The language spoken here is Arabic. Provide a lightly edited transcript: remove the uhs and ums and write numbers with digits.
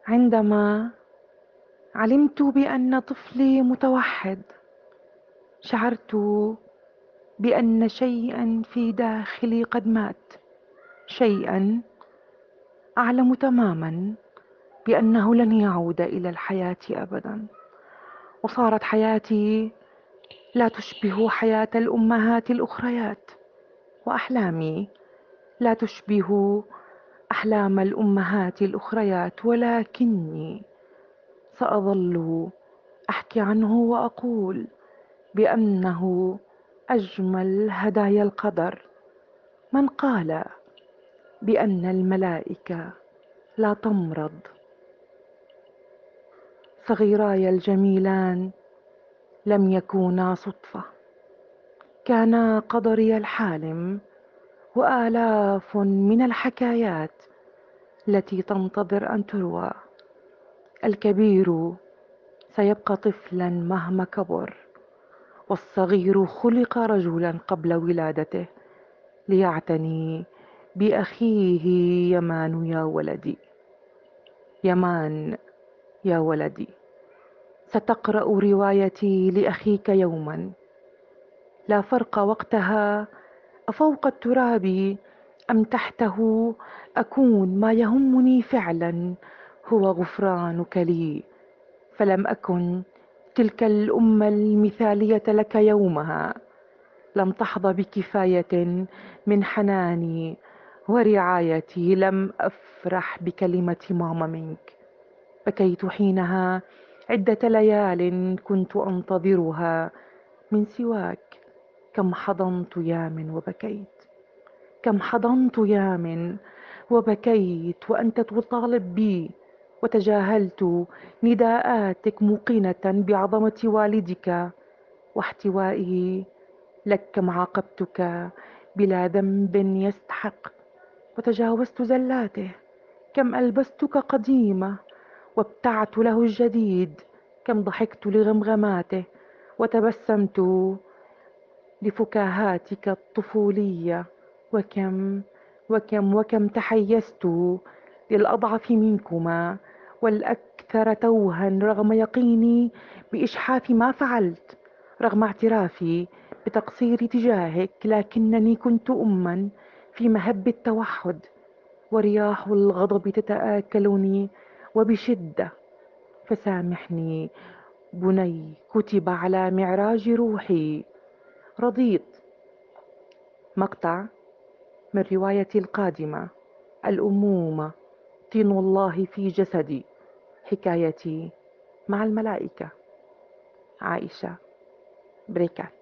عندما علمت بأن طفلي متوحد، شعرت بأن شيئا في داخلي قد مات، شيئا أعلم تماما بأنه لن يعود إلى الحياة أبدا. وصارت حياتي لا تشبه حياة الأمهات الأخريات، وأحلامي لا تشبه أحلام الأمهات الأخريات، ولكني سأظل أحكي عنه وأقول بأنه أجمل هدايا القدر. من قال بأن الملائكة لا تمرض؟ صغيراي الجميلان لم يكونا صدفة، كانا قدري الحالم، وآلاف من الحكايات التي تنتظر أن تروى. الكبير سيبقى طفلا مهما كبر، والصغير خلق رجلا قبل ولادته ليعتني بأخيه. يمان يا ولدي، يمان يا ولدي، ستقرأ روايتي لأخيك يوما. لا فرق وقتها أفوق التراب أم تحته، أكون ما يهمني فعلا هو غفرانك لي. فلم أكن تلك الأم المثالية لك يومها، لم تحظى بكفاية من حناني ورعايتي، لم أفرح بكلمة ماما منك. بكيت حينها عدة ليال كنت أنتظرها من سواك. كم حضنت يامن وبكيت، كم حضنت يامن وبكيت وأنت تطالب بي، وتجاهلت نداءاتك موقنة بعظمة والدك واحتوائه لك. كم عاقبتك بلا ذنب يستحق وتجاوزت زلاته، كم ألبستك قديمة وابتعت له الجديد، كم ضحكت لغمغماته وتبسمت لفكاهاتك الطفولية، وكم وكم تحيزت للأضعف منكما والأكثر توها، رغم يقيني بإجحاف ما فعلت، رغم اعترافي بتقصيري تجاهك، لكنني كنت أما في مهب التوحد، ورياح الغضب تتآكلني وبشدة. فسامحني بني، كتب على معراج روحي. رضيت. مقطع من روايتي القادمة، الأمومة طين الله في جسدي، حكايتي مع الملائكة. عائشة بريكات.